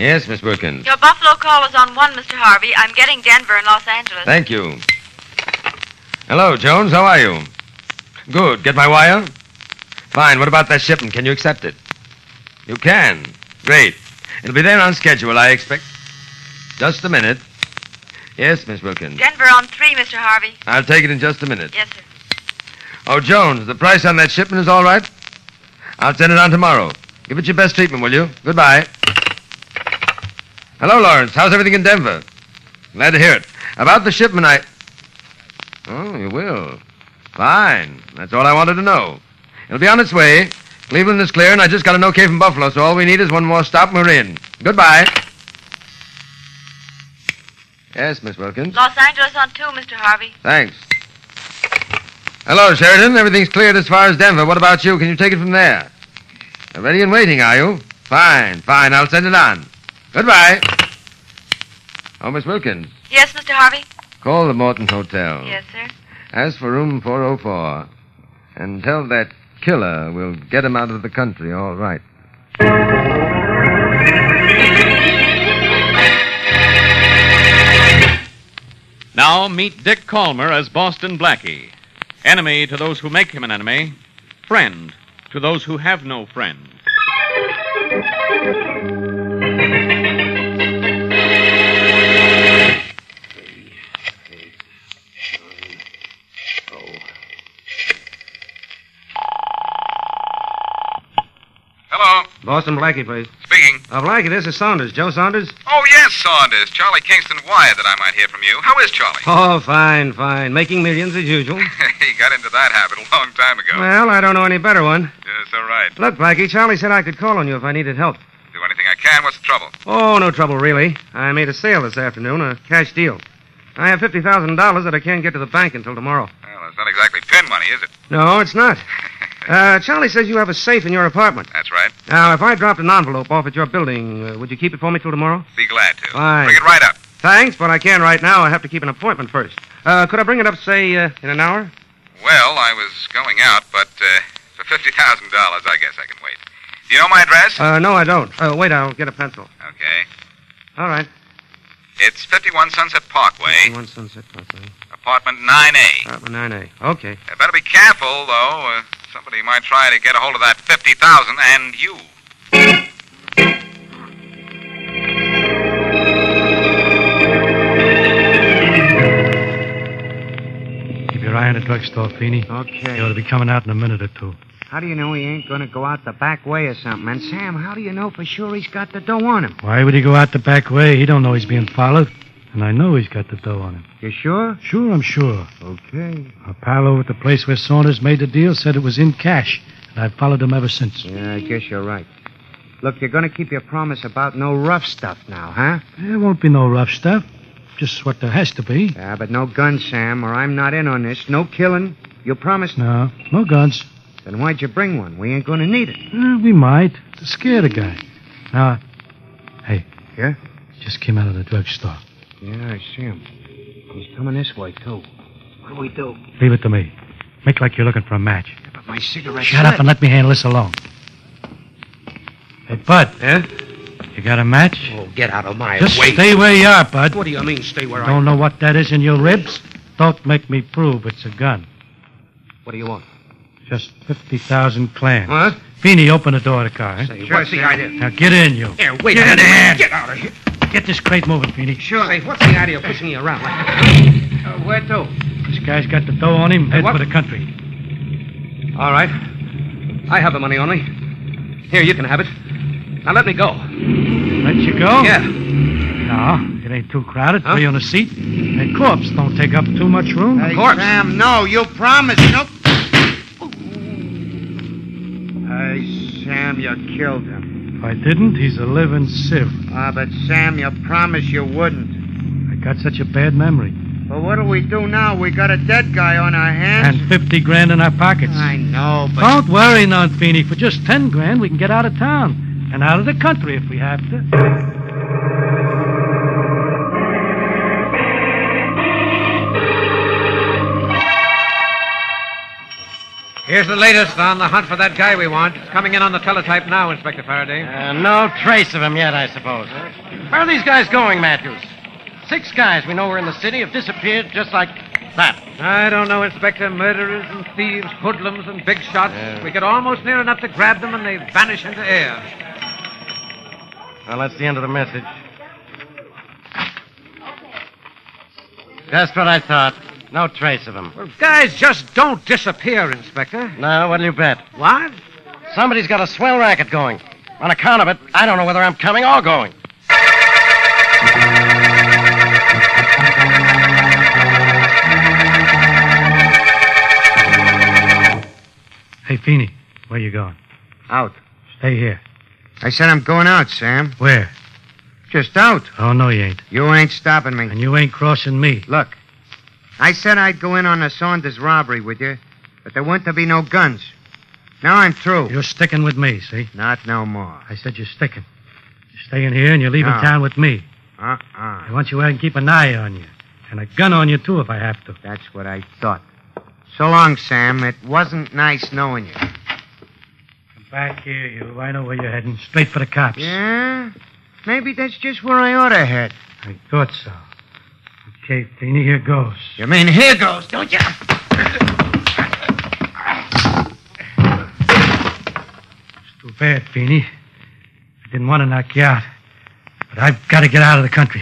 Yes, Miss Wilkins. Your Buffalo call was on 1, Mr. Harvey. I'm getting Denver and Los Angeles. Thank you. Hello, Jones. How are you? Good. Get my wire? Fine. What about that shipment? Can you accept it? You can. Great. It'll be there on schedule, I expect. Just a minute. Yes, Miss Wilkins. Denver on 3, Mr. Harvey. I'll take it in just a minute. Yes, sir. Oh, Jones, the price on that shipment is all right? I'll send it on tomorrow. Give it your best treatment, will you? Goodbye. Hello, Lawrence. How's everything in Denver? Glad to hear it. About the shipment, Oh, you will. Fine. That's all I wanted to know. It'll be on its way. Cleveland is clear, and I just got an okay from Buffalo, so all we need is one more stop, and we're in. Goodbye. Yes, Miss Wilkins? Los Angeles on 2, Mr. Harvey. Thanks. Hello, Sheridan. Everything's cleared as far as Denver. What about you? Can you take it from there? You're ready and waiting, are you? Fine. I'll send it on. Goodbye. Oh, Miss Wilkins. Yes, Mr. Harvey? Call the Morton Hotel. Yes, sir. Ask for room 404. And tell that killer we'll get him out of the country all right. Now meet Dick Calmer as Boston Blackie. Enemy to those who make him an enemy. Friend to those who have no friend. Hello. Boston Blackie, please. Speaking. Blackie, this is Saunders. Joe Saunders? Oh, yes, Saunders. Charlie Kingston wired that I might hear from you. How is Charlie? Oh, fine. Making millions as usual. He got into that habit a long time ago. Well, I don't know any better one. Yes, all right. Look, Blackie, Charlie said I could call on you if I needed help. Do anything I can. What's the trouble? Oh, no trouble, really. I made a sale this afternoon, a cash deal. I have $50,000 that I can't get to the bank until tomorrow. Well, it's not exactly pin money, is it? No, it's not. Charlie says you have a safe in your apartment. That's right. Now, if I dropped an envelope off at your building, would you keep it for me till tomorrow? Be glad to. Fine. Bring it right up. Thanks, but I can't right now. I have to keep an appointment first. Could I bring it up, say, in an hour? Well, I was going out, but for $50,000, I guess I can wait. Do you know my address? No, I don't. Wait, I'll get a pencil. Okay. All right. It's 51 Sunset Parkway. 51 Sunset Parkway. Apartment 9A. Apartment 9A. Okay. You better be careful, though. Somebody might try to get a hold of that 50,000 and you. Keep your eye on the drugstore, Feeney. Okay. He ought to be coming out in a minute or two. How do you know he ain't going to go out the back way or something? And, Sam, how do you know for sure he's got the dough on him? Why would he go out the back way? He don't know he's being followed. And I know he's got the dough on him. You sure? Sure, I'm sure. Okay. A pal over at the place where Saunders made the deal said it was in cash. And I've followed him ever since. Yeah, I guess you're right. Look, you're going to keep your promise about no rough stuff now, huh? There won't be no rough stuff. Just what there has to be. Yeah, but no guns, Sam, or I'm not in on this. No killing. You promised? No guns. Then why'd you bring one? We ain't going to need it. We might. To scare the guy. Now, hey. Yeah? Just came out of the drugstore. Yeah, I see him. He's coming this way, too. What do we do? Leave it to me. Make like you're looking for a match. Yeah, but my cigarette... Shut up and let me handle this alone. Hey, Bud. Yeah? You got a match? Oh, get out of my Just way. stay where you are, Bud. What do you mean, stay where I... Don't know what that is in your ribs? Don't make me prove it's a gun. What do you want? Just 50,000 clams. What? Feeney, open the door of the car. Say, what's the idea? Now get in, you. Here, wait Get a minute. in. Get out of here. Get this crate moving, Feeney. Sure. Say, what's the idea of pushing me around like that? Where to? This guy's got the dough on him. Head what? for the country. All right. I have the money on me. Here, you can have it. Now let me go. Let you go? Yeah. No, it ain't too crowded. Three on a seat. And corpse don't take up too much room. Hey, course. Sam, no, you promised. No. Hey, Sam, you killed him. If I didn't, he's a living sieve. But Sam, you promised you wouldn't. I got such a bad memory. Well, what do we do now? We got a dead guy on our hands. And 50 grand in our pockets. I know, but... Don't worry, non Feeney. For just 10 grand, we can get out of town. And out of the country if we have to. Here's the latest on the hunt for that guy we want. It's coming in on the teletype now, Inspector Faraday. No trace of him yet, I suppose. Where are these guys going, Matthews? 6 guys we know were in the city have disappeared just like that. I don't know, Inspector. Murderers and thieves, hoodlums and big shots. We get almost near enough to grab them and they vanish into air. Well, that's the end of the message. Just what I thought. No trace of him. Well, guys just don't disappear, Inspector. No, what'll you bet? What? Somebody's got a swell racket going. On account of it, I don't know whether I'm coming or going. Hey, Feeney, where you going? Out. Stay here. I said I'm going out, Sam. Where? Just out. Oh, no, you ain't. You ain't stopping me. And you ain't crossing me. Look, I said I'd go in on the Saunders robbery with you, but there weren't to be no guns. Now I'm through. You're sticking with me, see? Not no more. I said you're sticking. You're staying here and you're leaving No. town with me. Uh-uh. I want you to keep an eye on you. And a gun on you, too, if I have to. That's what I thought. So long, Sam. It wasn't nice knowing you. Come back here, you. I know where you're heading. Straight for the cops. Yeah? Maybe that's just where I ought to head. I thought so. Okay, Feeney, here goes. You mean here goes, don't you? It's too bad, Feeney. I didn't want to knock you out. But I've got to get out of the country.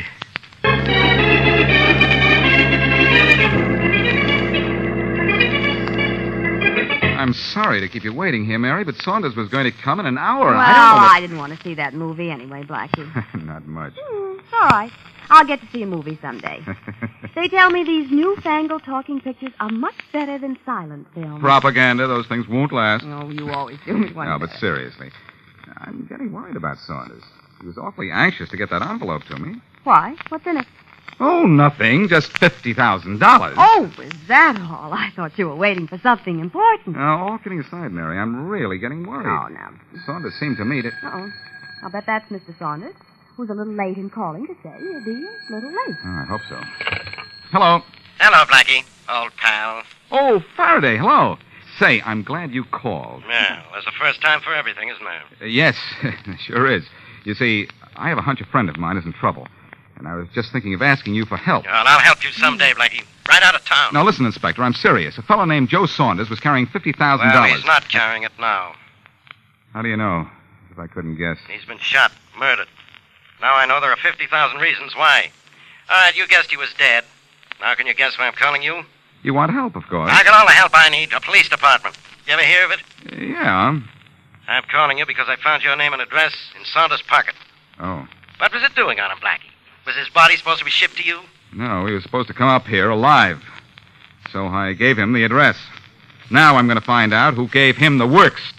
I'm sorry to keep you waiting here, Mary, but Saunders was going to come in an hour. Well, I don't know I didn't want to see that movie anyway, Blackie. what... Not much. It's all right. I'll get to see a movie someday. They tell me these newfangled talking pictures are much better than silent films. Propaganda, those things won't last. Oh, you always do me one No, but better. seriously, I'm getting worried about Saunders. He was awfully anxious to get that envelope to me. Why? What's in it? Oh, nothing. Just $50,000. Oh, is that all? I thought you were waiting for something important. All kidding aside, Mary, I'm really getting worried. Oh, now. Saunders seemed to me to... Uh-oh. I'll bet that's Mr. Saunders, who's a little late in calling to say he'll be a little late. Oh, I hope so. Hello. Hello, Blackie, old pal. Oh, Faraday, hello. Say, I'm glad you called. Yeah, well, it's the first time for everything, isn't it? Yes, sure is. You see, I have a hunch a friend of mine is in trouble. And I was just thinking of asking you for help. Well, I'll help you someday, Blackie. Right out of town. Now, listen, Inspector, I'm serious. A fellow named Joe Saunders was carrying $50,000. Well, he's not carrying it now. How do you know? If I couldn't guess. He's been shot, murdered. Now I know there are 50,000 reasons why. All right, you guessed he was dead. Now can you guess why I'm calling you? You want help, of course. I got all the help I need. A police department. You ever hear of it? Yeah. I'm calling you because I found your name and address in Saunders' pocket. Oh. What was it doing on him, Blackie? Was his body supposed to be shipped to you? No, he was supposed to come up here alive. So I gave him the address. Now I'm going to find out who gave him the works.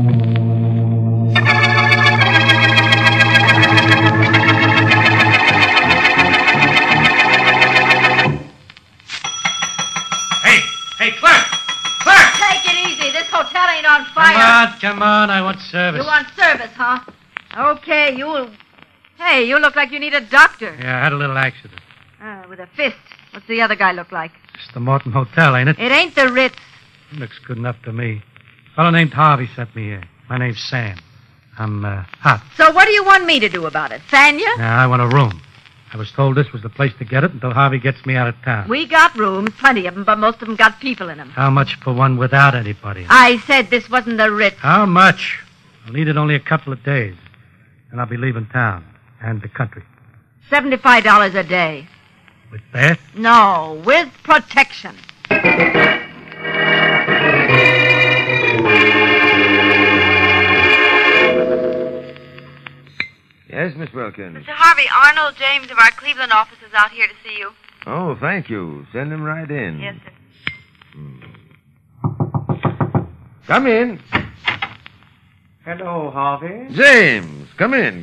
Hey, Clark! Clark! Take it easy. This hotel ain't on fire. Come on. I want service. You want service, huh? Okay, Hey, you look like you need a doctor. Yeah, I had a little accident. With a fist. What's the other guy look like? It's the Morton Hotel, ain't it? It ain't the Ritz. Looks good enough to me. A fellow named Harvey sent me here. My name's Sam. I'm hot. So what do you want me to do about it? Fan you? Now, I want a room. I was told this was the place to get it until Harvey gets me out of town. We got rooms, plenty of them, but most of them got people in them. How much for one without anybody? I said this wasn't the Ritz. How much? I'll need it only a couple of days. And I'll be leaving town and the country. $75 a day. With that? No, with protection. Yes, Miss Wilkins. Mr. Harvey, Arnold James of our Cleveland office is out here to see you. Oh, thank you. Send him right in. Yes, sir. Come in. Hello, Harvey. James, come in.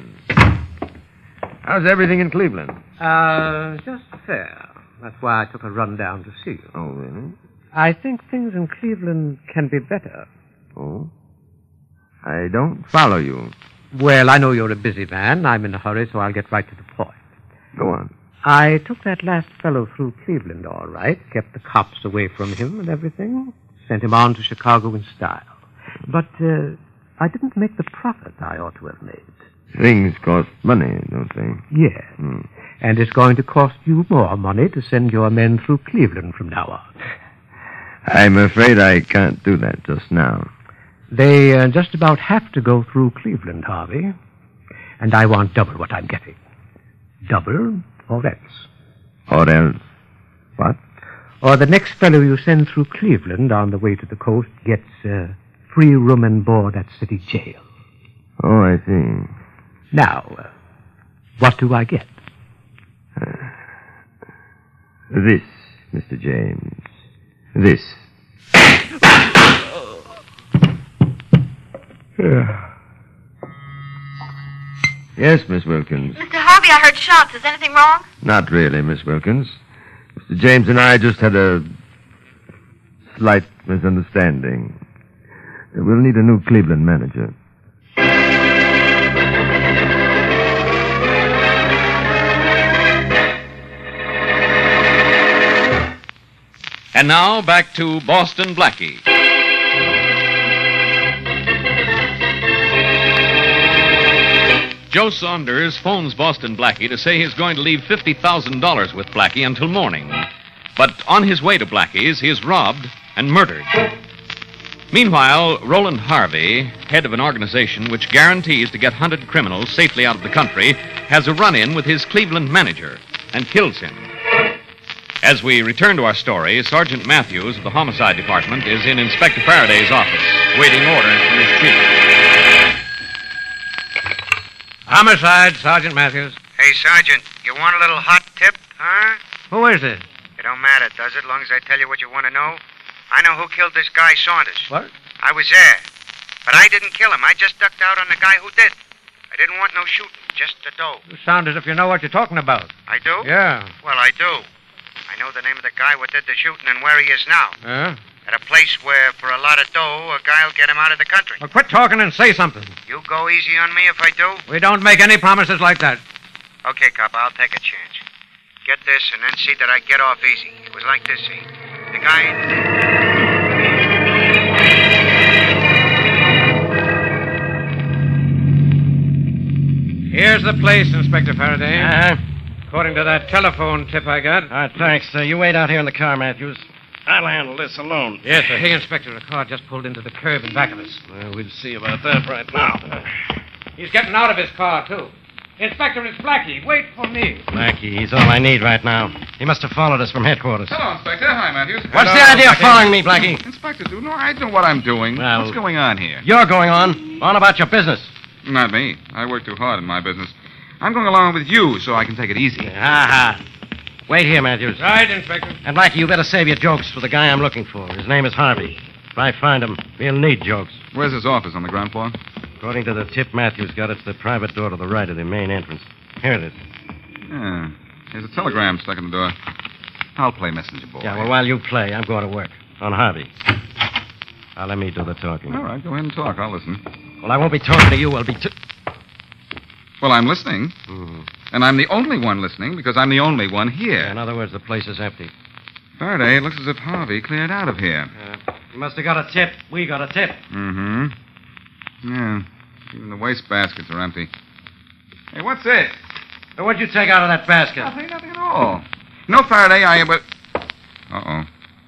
How's everything in Cleveland? Just fair. That's why I took a run down to see you. Oh, really? I think things in Cleveland can be better. Oh? I don't follow you. Well, I know you're a busy man. I'm in a hurry, so I'll get right to the point. Go on. I took that last fellow through Cleveland all right, kept the cops away from him and everything. Sent him on to Chicago in style. But I didn't make the profit I ought to have made. Things cost money, don't they? Yes. And it's going to cost you more money to send your men through Cleveland from now on. I'm afraid I can't do that just now. They just about have to go through Cleveland, Harvey. And I want double what I'm getting. Double or else. Or else? What? Or the next fellow you send through Cleveland on the way to the coast gets free room and board at city jail. Oh, I see. Now, what do I get? This, Mr. James. This. Yes, Miss Wilkins. Mr. Harvey, I heard shots. Is anything wrong? Not really, Miss Wilkins. Mr. James and I just had a slight misunderstanding. We'll need a new Cleveland manager. And now, back to Boston Blackie. Joe Saunders phones Boston Blackie to say he's going to leave $50,000 with Blackie until morning. But on his way to Blackie's, he is robbed and murdered. Meanwhile, Roland Harvey, head of an organization which guarantees to get hunted criminals safely out of the country, has a run-in with his Cleveland manager and kills him. As we return to our story, Sergeant Matthews of the Homicide Department is in Inspector Faraday's office, waiting orders from his chief. Homicide, Sergeant Matthews. Hey, Sergeant, you want a little hot tip, huh? Who is it? It don't matter, does it, long as I tell you what you want to know? I know who killed this guy Saunders. What? I was there. But I didn't kill him. I just ducked out on the guy who did. I didn't want no shooting, just the dough. You sound as if you know what you're talking about. I do? Yeah. Well, I do. I know the name of the guy who did the shooting and where he is now. Yeah? At a place where, for a lot of dough, a guy'll get him out of the country. Well, quit talking and say something. You go easy on me if I do? We don't make any promises like that. Okay, cop, I'll take a chance. Get this and then see that I get off easy. It was like this, see? The guy... Here's the place, Inspector Faraday. According to that telephone tip I got. All right, thanks. You wait out here in the car, Matthews. I'll handle this alone. Yes, sir. Hey, Inspector, the car just pulled into the curb in back of us. Well, we'll see about that right now. He's getting out of his car, too. Inspector, it's Blackie. Wait for me. Blackie, he's all I need right now. He must have followed us from headquarters. Hello, Inspector. Hi, Matthews. What's the idea of following me, Blackie? Inspector, do no, I know what I'm doing. Well, what's going on here? You're going on about your business. Not me. I work too hard in my business. I'm going along with you so I can take it easy. Ha. Wait here, Matthews. Right, Inspector. And, Blackie, you better save your jokes for the guy I'm looking for. His name is Harvey. If I find him, he'll need jokes. Where's his office, on the ground floor? According to the tip Matthews got, it's the private door to the right of the main entrance. Here it is. Yeah. There's a telegram stuck in the door. I'll play messenger boy. Yeah, well, while you play, I'm going to work. On Harvey. Now, let me do the talking. All right, go ahead and talk. I'll listen. Well, I won't be talking to you. I'll be... Well, I'm listening. Mm-hmm. And I'm the only one listening because I'm the only one here. In other words, the place is empty. Faraday, it looks as if Harvey cleared out of here. You must have got a tip. We got a tip. Mm-hmm. Yeah. Even the waste baskets are empty. Hey, what's this? Now, what'd you take out of that basket? Nothing at all. No, Faraday, Uh-oh.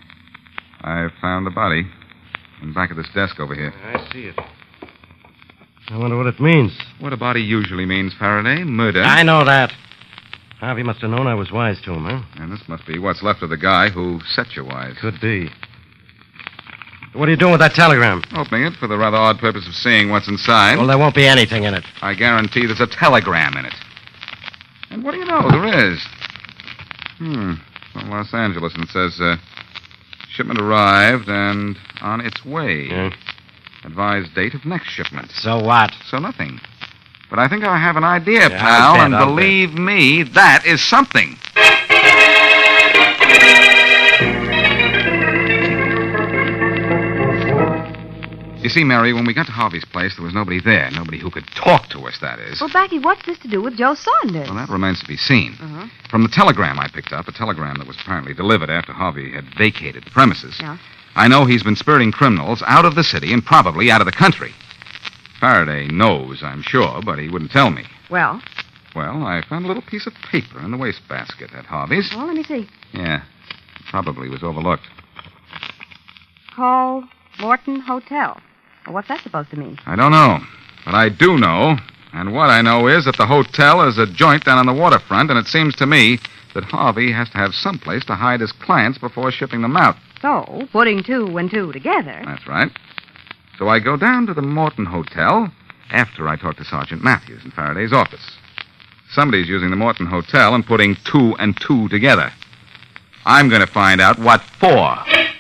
I found the body in back of this desk over here. I see it. I wonder what it means. What a body usually means, Faraday. Murder. I know that. Harvey must have known I was wise to him, huh? And this must be what's left of the guy who set you wise. Could be. What are you doing with that telegram? Opening it for the rather odd purpose of seeing what's inside. Well, there won't be anything in it. I guarantee there's a telegram in it. And what do you know? There is. From Los Angeles, and it says, shipment arrived and on its way. Yeah. Advised date of next shipment. So what? So nothing. But I think I have an idea, Yeah, pal, I'll and bet. believe me, that is something. You see, Mary, when we got to Harvey's place, there was nobody there. Nobody who could talk to us, that is. Well, Blackie, what's this to do with Joe Saunders? Well, that remains to be seen. From the telegram I picked up, a telegram that was apparently delivered after Harvey had vacated the premises, Yeah. I know he's been spurting criminals out of the city and probably out of the country. Faraday knows, I'm sure, but he wouldn't tell me. Well? Well, I found a little piece of paper in the wastebasket at Harvey's. Well, let me see. Yeah, probably was overlooked. Call Morton Hotel. Well, what's that supposed to mean? I don't know, but I do know. And what I know is that the hotel is a joint down on the waterfront, and it seems to me that Harvey has to have someplace to hide his clients before shipping them out. So, putting two and two together. That's right. So I go down to the Morton Hotel after I talk to Sergeant Matthews in Faraday's office. Somebody's using the Morton Hotel and putting two and two together. I'm going to find out what for.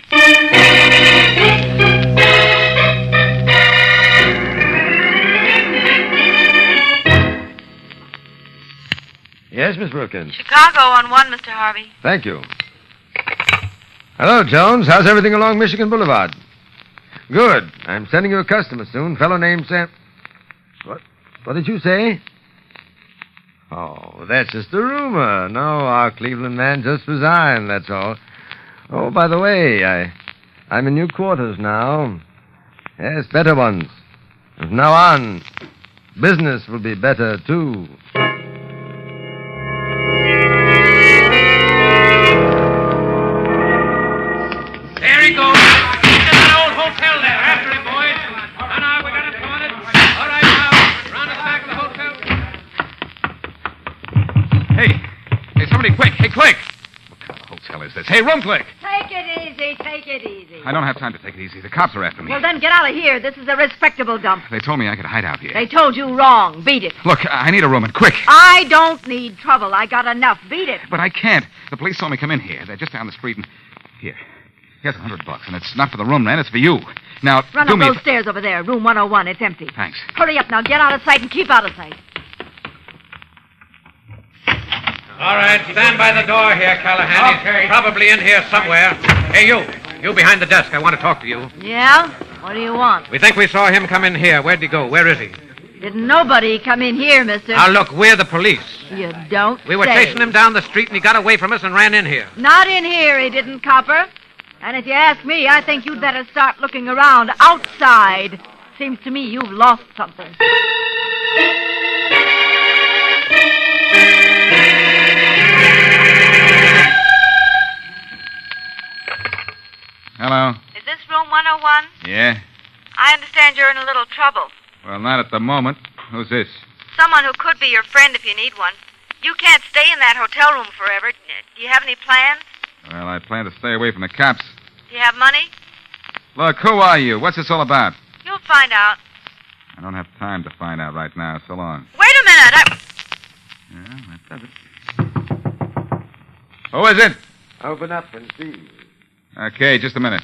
Yes, Miss Wilkins. Chicago on 1, Mr. Harvey. Thank you. Hello, Jones. How's everything along Michigan Boulevard? Good. I'm sending you a customer soon. Fellow named Sam... What did you say? Oh, that's just a rumor. No, our Cleveland man just resigned, that's all. Oh, by the way, I'm in new quarters now. Yes, better ones. From now on, business will be better, too. There he goes. Into that old hotel there. After him, boys. No, we got him cornered. All right, now. Round to the back of the hotel. Hey, somebody quick. Hey, quick. What kind of hotel is this? Hey, room click. Take it easy, take it easy. I don't have time to take it easy. The cops are after me. Well, then get out of here. This is a respectable dump. They told me I could hide out here. They told you wrong. Beat it. Look, I need a room, and quick. I don't need trouble. I got enough. Beat it. But I can't. The police saw me come in here. They're just down the street, and... Here. Here's $100, and it's not for the room rent, it's for you. Now, Run do up me... those stairs over there. Room 101. It's empty. Thanks. Hurry up now. Get out of sight and keep out of sight. All right, stand by the door here, Callahan. Okay. He's probably in here somewhere. Hey, you. You behind the desk. I want to talk to you. Yeah? What do you want? We think we saw him come in here. Where'd he go? Where is he? Didn't nobody come in here, mister? Now, look, we're the police. You don't We were say. chasing him down the street, and he got away from us and ran in here. Not in here, he didn't, copper. And if you ask me, I think you'd better start looking around outside. Seems to me you've lost something. Hello? Is this room 101? Yeah? I understand you're in a little trouble. Well, not at the moment. Who's this? Someone who could be your friend if you need one. You can't stay in that hotel room forever. Do you have any plans? Well, I plan to stay away from the cops. Do you have money? Look, who are you? What's this all about? You'll find out. I don't have time to find out right now. So long. Wait a minute. Yeah, that does it. Who is it? Open up and see. Okay, just a minute.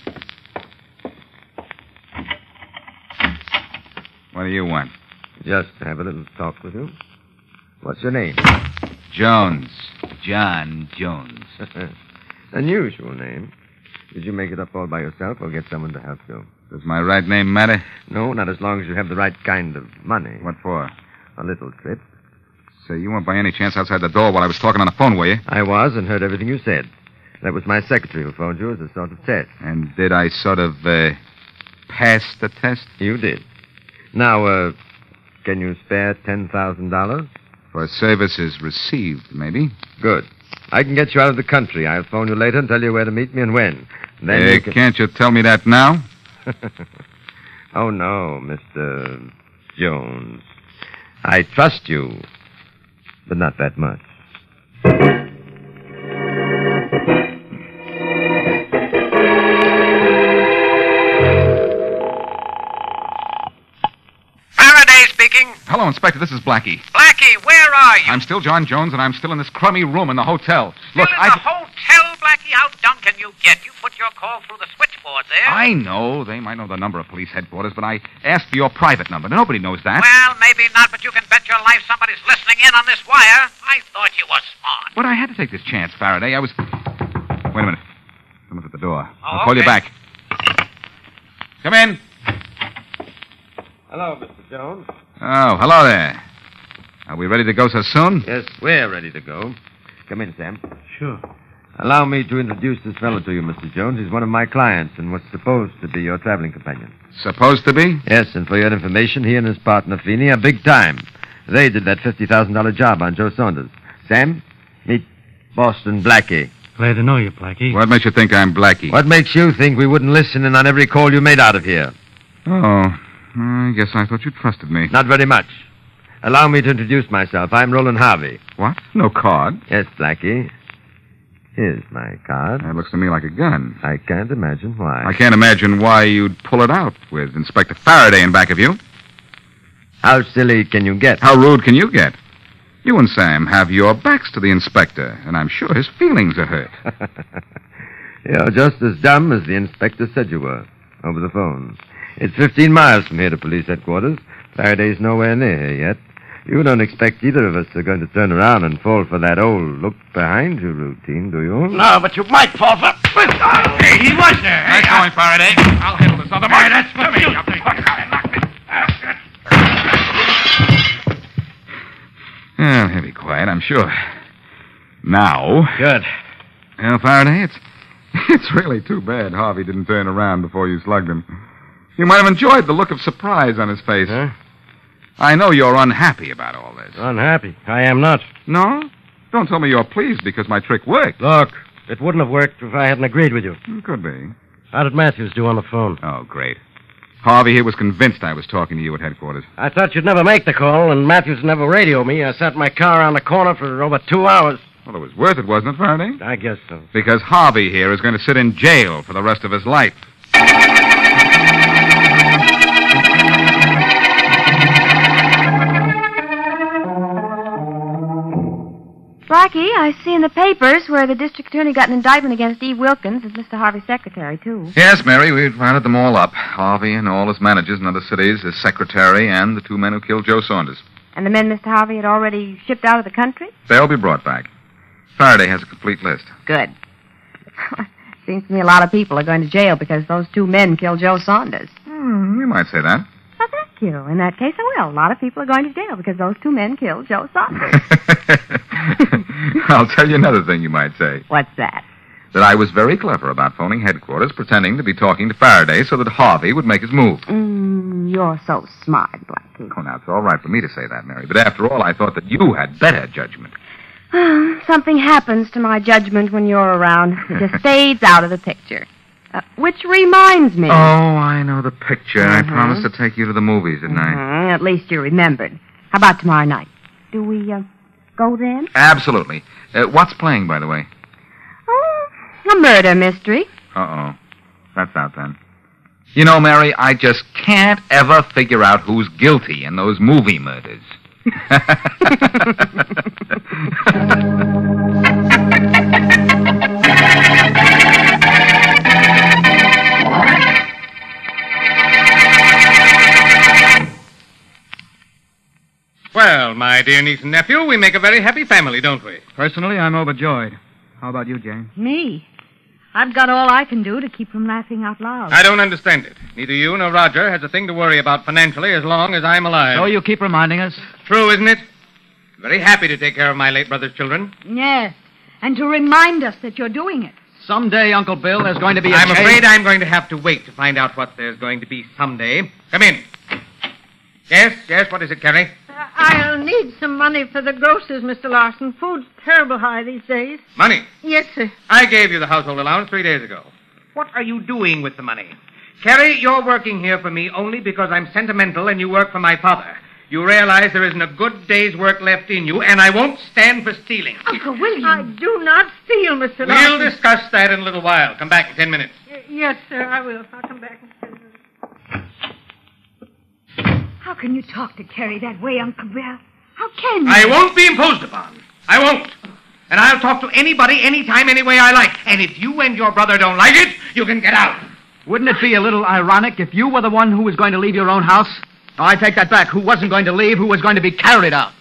What do you want? Just have a little talk with you. What's your name? Jones. John Jones. Unusual name. Did you make it up all by yourself or get someone to help you? Does my right name matter? No, not as long as you have the right kind of money. What for? A little trip. Say, you weren't by any chance outside the door while I was talking on the phone, were you? I was and heard everything you said. That was my secretary who phoned you as a sort of test. And did I sort of, pass the test? You did. Now, can you spare $10,000? For services received, maybe. Good. I can get you out of the country. I'll phone you later and tell you where to meet me and when. Then you can... Can't you tell me that now? Oh, no, Mr. Jones. I trust you, but not that much. Faraday speaking. Hello, Inspector. This is Blackie. Blackie, where are you? I'm still John Jones, and I'm still in this crummy room in the hotel. Still in the hotel, Blackie? How dumb can you get? You put your call through the switchboard there. I know. They might know the number of police headquarters, but I asked for your private number. Nobody knows that. Well, maybe not, but you can bet your life somebody's listening in on this wire. I thought you were smart. But I had to take this chance, Faraday. I was... Wait a minute. Someone's at the door. I'll Oh, call you okay. back. Come in. Hello, Mr. Jones. Oh, hello there. Are we ready to go so soon? Yes, we're ready to go. Come in, Sam. Sure. Allow me to introduce this fellow to you, Mr. Jones. He's one of my clients and was supposed to be your traveling companion. Supposed to be? Yes, and for your information, he and his partner, Feeney, are big time. They did that $50,000 job on Joe Saunders. Sam, meet Boston Blackie. Glad to know you, Blackie. What makes you think I'm Blackie? What makes you think we wouldn't listen in on every call you made out of here? Oh, I guess I thought you trusted me. Not very much. Allow me to introduce myself. I'm Roland Harvey. What? No card? Yes, Blackie. Here's my card. That looks to me like a gun. I can't imagine why. I can't imagine why you'd pull it out with Inspector Faraday in back of you. How silly can you get? How rude can you get? You and Sam have your backs to the inspector, and I'm sure his feelings are hurt. You're just as dumb as the inspector said you were, over the phone. It's 15 miles from here to police headquarters. Faraday's nowhere near here yet. You don't expect either of us are going to turn around and fall for that old look-behind-you routine, do you? No, but you might fall for... Hey, he was there. Nice going, Faraday. I'll handle this other Hey, one. that's for me. Well, he'll be quiet, I'm sure. Now... Good. Well, Faraday, it's really too bad Harvey didn't turn around before you slugged him. You might have enjoyed the look of surprise on his face. Huh? I know you're unhappy about all this. Unhappy. I am not. No? Don't tell me you're pleased because my trick worked. Look, it wouldn't have worked if I hadn't agreed with you. Could be. How did Matthews do on the phone? Oh, great. Harvey here was convinced I was talking to you at headquarters. I thought you'd never make the call, and Matthews never radio me. I sat in my car around the corner for over 2 hours. Well, it was worth it, wasn't it, Faraday? I guess so. Because Harvey here is going to sit in jail for the rest of his life. Blackie, I see in the papers where the district attorney got an indictment against Eve Wilkins as Mr. Harvey's secretary, too. Yes, Mary, we've rounded them all up. Harvey and all his managers in other cities, his secretary, and the 2 men who killed Joe Saunders. And the men Mr. Harvey had already shipped out of the country? They'll be brought back. Faraday has a complete list. Good. Seems to me a lot of people are going to jail because those 2 men killed Joe Saunders. You might say that. Well, thank you. In that case, I will. A lot of people are going to jail because those 2 men killed Joe Saunders. I'll tell you another thing you might say. What's that? That I was very clever about phoning headquarters, pretending to be talking to Faraday so that Harvey would make his move. You're so smart, Blackie. Oh, now, it's all right for me to say that, Mary. But after all, I thought that you had better judgment. Something happens to my judgment when you're around. It just fades out of the picture. Which reminds me. Oh, I know the picture. I promised to take you to the movies, didn't I? At least you remembered. How about tomorrow night? Do we go then? Absolutely. What's playing, by the way? Oh, a murder mystery. Uh-oh. That's out then. You know, Mary, I just can't ever figure out who's guilty in those movie murders. Well, my dear niece and nephew, we make a very happy family, don't we? Personally, I'm overjoyed. How about you, Jane? Me? I've got all I can do to keep from laughing out loud. I don't understand it. Neither you nor Roger has a thing to worry about financially as long as I'm alive. So you keep reminding us? True, isn't it? I'm very happy to take care of my late brother's children. Yes, and to remind us that you're doing it. Someday, Uncle Bill, there's going to be a I'm change. afraid I'm going to have to wait to find out what there's going to be someday. Come in. Yes, what is it, Carrie? I'll need some money for the groceries, Mr. Larson. Food's terrible high these days. Money? Yes, sir. I gave you the household allowance 3 days ago. What are you doing with the money? Carrie, you're working here for me only because I'm sentimental and you work for my father. You realize there isn't a good day's work left in you, and I won't stand for stealing. Uncle William. I do not steal, Mr. Larson. We'll discuss that in a little while. Come back in 10 minutes. Yes, sir, I will. I'll come back in 10 minutes. How can you talk to Carrie that way, Uncle Bill? How can you? I won't be imposed upon. I won't. And I'll talk to anybody, anytime, any way I like. And if you and your brother don't like it, you can get out. Wouldn't it be a little ironic if you were the one who was going to leave your own house? Oh, I take that back. Who wasn't going to leave, who was going to be carried out.